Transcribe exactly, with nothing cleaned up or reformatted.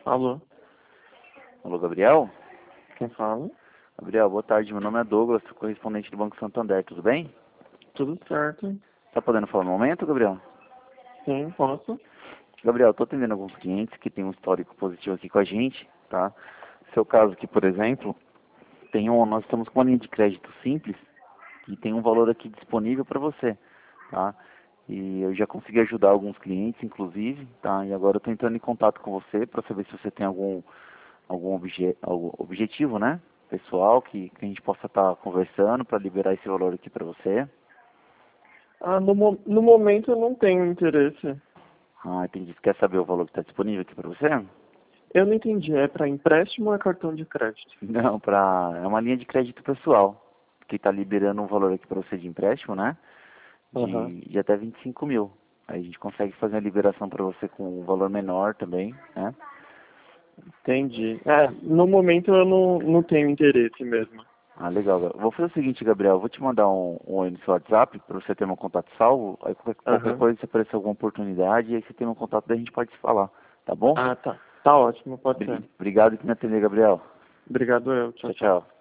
Alô, Alô, Gabriel? quem fala? Gabriel, boa tarde. Meu nome é Douglas, sou correspondente do Banco Santander. Tudo bem? Tudo certo? Tá podendo falar no momento, Gabriel? Sim, posso? Gabriel, estou atendendo alguns clientes que têm um histórico positivo aqui com a gente, tá? Seu caso aqui, por exemplo, tem um, nós estamos com uma linha de crédito simples e tem um valor aqui disponível para você, tá? E eu já consegui ajudar alguns clientes, inclusive, tá? E agora eu estou entrando em contato com você para saber se você tem algum algum, obje, algum objetivo, né? Pessoal, que, que a gente possa estar conversando para liberar esse valor aqui para você. Ah, no, mo- no momento eu não tenho interesse. Ah, entendi. Você quer saber o valor que está disponível aqui para você? Eu não entendi, é para empréstimo ou é cartão de crédito? Não, pra, é uma linha de crédito pessoal, que está liberando um valor aqui para você de empréstimo, né? Aham, De, de até vinte e cinco mil. Aí a gente consegue fazer a liberação para você com um valor menor também, né? entendi. É, no momento eu não, não tenho interesse mesmo. Ah, legal. Gabriel. Vou fazer o seguinte, Gabriel. Eu vou te mandar um, um oi no seu WhatsApp para você ter meu contato salvo. Aí qualquer, qualquer Aham. coisa, se aparecer alguma oportunidade, aí você tem meu contato, daí a gente pode se falar. Tá bom? Ah, tá. Tá ótimo, pode ser. Bri- Obrigado por me atender, Gabriel. Obrigado eu, tchau, Tchau, tchau. tchau.